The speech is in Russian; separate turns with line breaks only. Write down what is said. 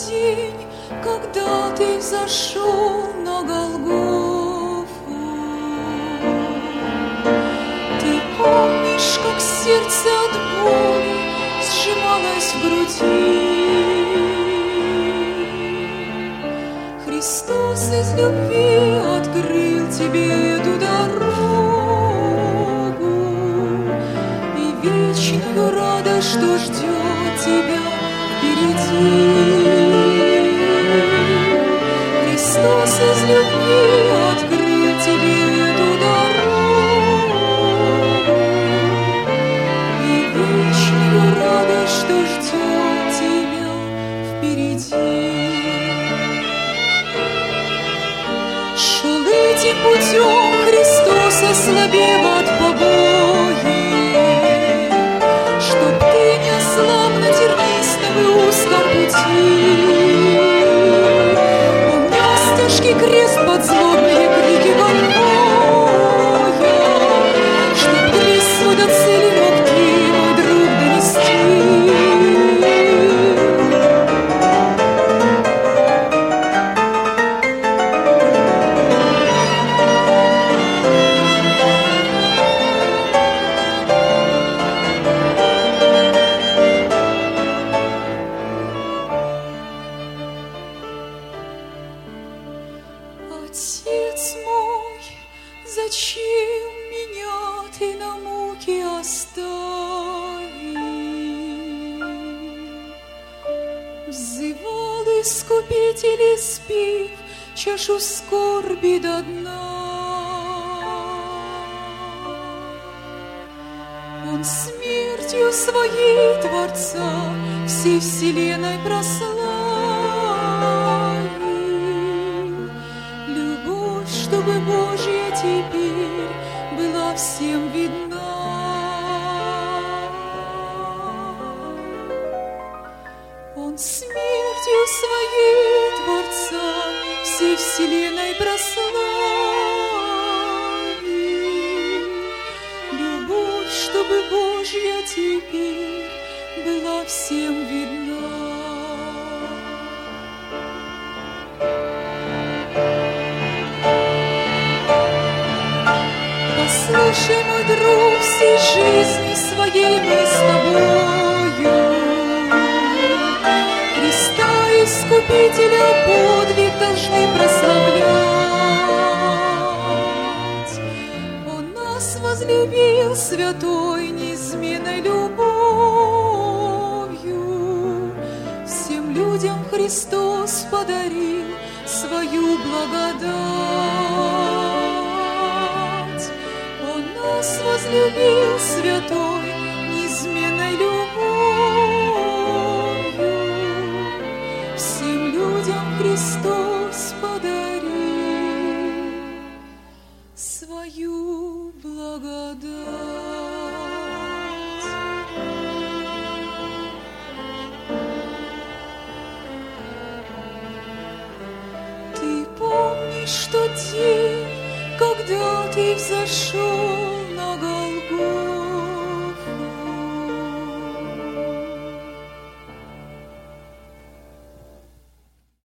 день, когда ты взошел на Голгофу. Ты помнишь, как сердце от боли сжималось в груди. Христос из любви открыл тебе эту дорогу и вечную радость, что ждет тебя впереди. Христос из любви открыл тебе эту дорогу и вечную радость, что ждет тебя впереди. Шел этим путем Христос, ослабев от побоев, чтоб ты не ослаб на тернистом и узком пути. Он нес тяжкий крест под злобные крики больного, чтоб крест свой до цели мог ты, мой друг, донести. Отец мой, зачем меня ты на муки оставил? Взывал Искупитель, испив чашу скорби до дна. Он смертью своей Творца всей вселенной прославил. Любовь, чтобы Божья теперь была всем видна. Он смертью своей Творца всей вселенной прославил. Любовь, чтобы Божья теперь была всем видна. Послушай, мой друг, всей жизни своей мы с тобою Христа Искупителя подвиг должны прославлять. Он нас возлюбил святой неизменной любовью. Всем людям Христос подарил свою благодать. Он нас возлюбил святой неизменной любовью. Всем людям Христос подарил свою благодать. Ты помнишь тот день, когда ты взошел